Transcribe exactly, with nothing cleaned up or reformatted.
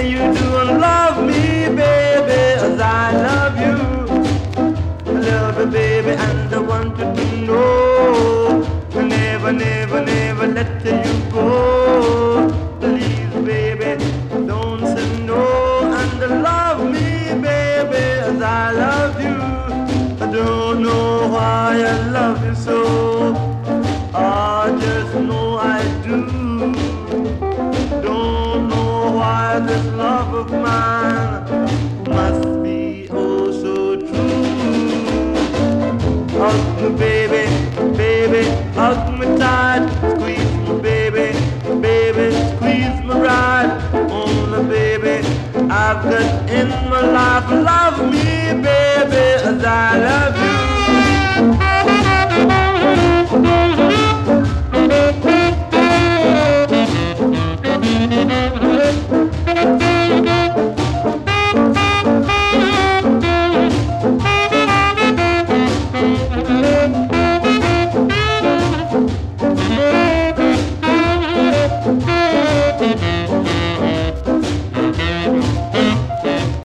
you do love me, baby, as I love you. I love you, baby, and I want you to know never, never, never let you go. Please, baby, don't say no. And love me, baby, as I love you. I don't know why I love you so. I just know I do. Don't know why this love of mine must be oh so true. Hug me, baby, baby, hug me tight. Squeeze me, baby, baby, squeeze me right. Only, baby, I've got in my life. Love me, baby, as I love you. Thank you.